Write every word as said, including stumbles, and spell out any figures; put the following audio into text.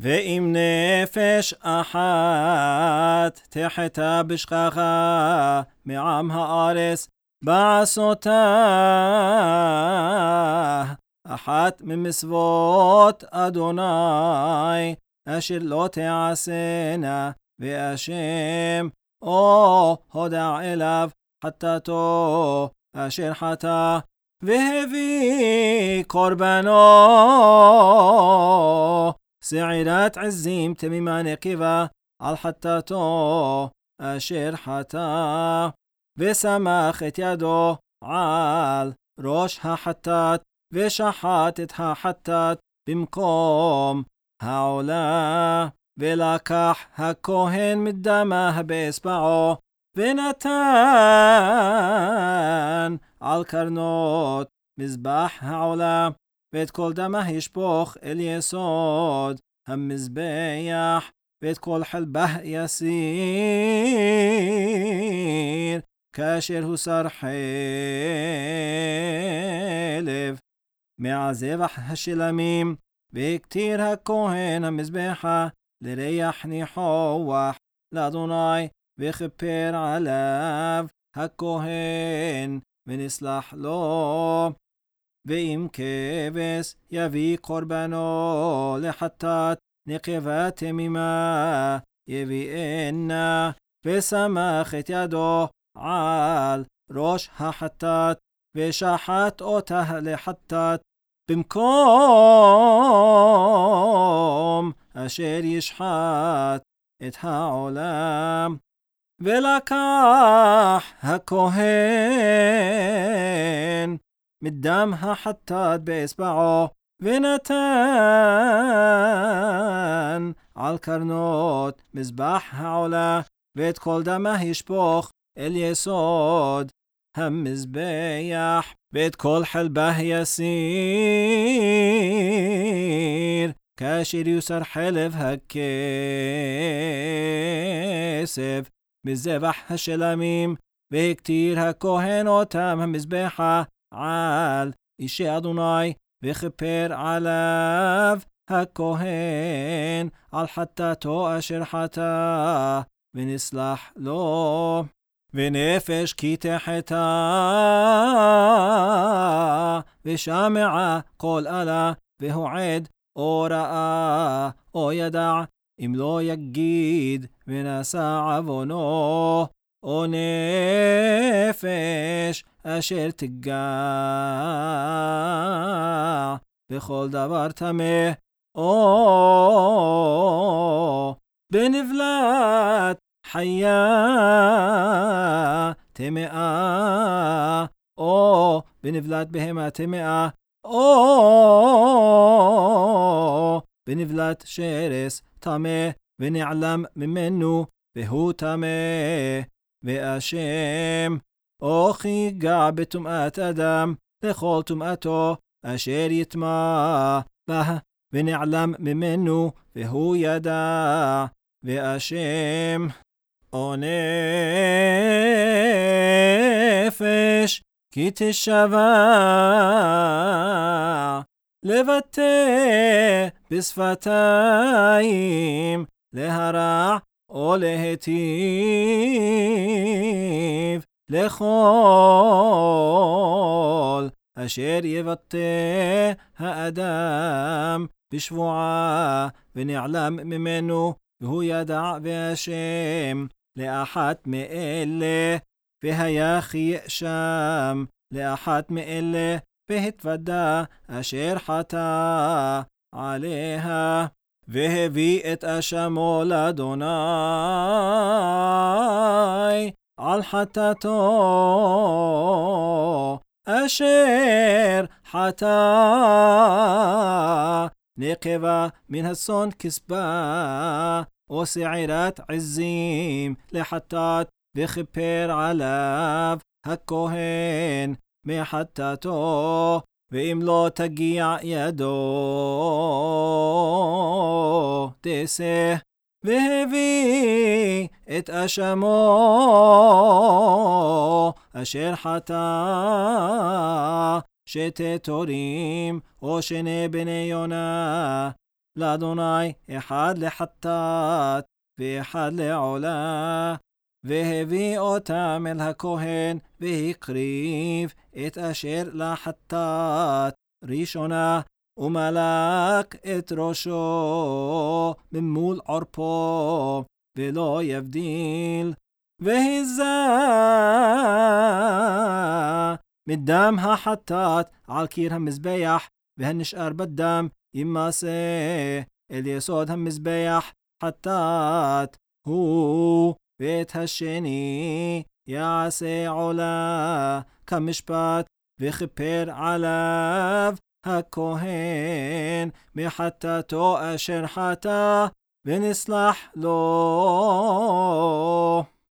ואם נפש אחת תחתה בשכחה מעם הארץ בעשותה, אחת ממסוות אדוני אשר לא תעשנה, והשם או הודע אליו חטאתו אשר חטא, והביא קורבנו שעירת עזים תמימה נקבה על חטאתו אשר חטא, ושמח את ידו על ראש החטאת, ושחט את החטאת במקום העולה, ולקח הכהן מדמה באצבעו, ונתן על קרנות מזבח העולה, ואת כל דמה ישפוך אל יסוד המזבח, ואת כל חלבה יסיר כאשר הוסר חלב מעזבח השלמים, והקטיר הכהן המזבחה לריח ניחוח לאדוני, וכפר עליו הכהן ונסלח לו. ואם כבש יביא קורבנו לחטאת, נקבה תמימה יביאנה, ושמח את ידו על ראש החטאת, ושחט אותה לחטאת במקום אשר ישחט את העולם. ולקח הכהן מדם החטאת באצבעו, ונתן על קרנות מזבח העולה, ואת כל דמה ישפוך אל יסוד המזבח, ואת כל חלבה יסיר כאשר יוסר חלב הכסף מזבח השלמים, והקטיר הכהן אותם המזבחה על אישי אדוני, וכפר עליו הכהן על חטאתו אשר חטא ונסלח לו. ונפש כי תחתה ושמעה קול אלה, והועד או ראה או ידע, אם לא יגיד ונשא עוונו, או נפש אשר תגע בכל דבר טמא, או בנבלת חיה טמאה, או בנבלת בהמה טמאה, או בנבלת שרס טמא, ונעלם ממנו והוא טמא, והשם או חיגע בטומאת אדם לכל טומאתו אשר יטמא בה, ונעלם ממנו והוא ידע, והשם או נפש כי תשבע לבטא בשפתיים, להרע או להיטיב לכל אשר יבטא האדם בשבועה, ונעלם ממנו והוא ידע, והשם לאחת מאלה והיה חיישם לאחת מאלה, והתוודע אשר חטא עליה, והביא את אשמו לאדוני על חטאתו אשר חטא, נקבה מן הצאן כספה, או שעירת עזים לחטאת, וכפר עליו הכהן מחטאתו, ואם לא תגיע ידו תסה, והביא את אשמו אשר חטא, שתי תורים או שני בני יונה, לאדוני אחד לחטאת ואחד לעולה, והביא אותם אל הכהן והקריב את אשר לחטאת ראשונה, ומלק את ראשו ממול עורפו ולא יבדיל, והיזה מדם החטאת על קיר המזבח, והנשאר בדם ימסה אל יסוד המזבח חטאת הוא, ואת השני יעשה עולה כמשפט, וכפר עליו הכהן מחטאתו אשר חטא ונסלח לו.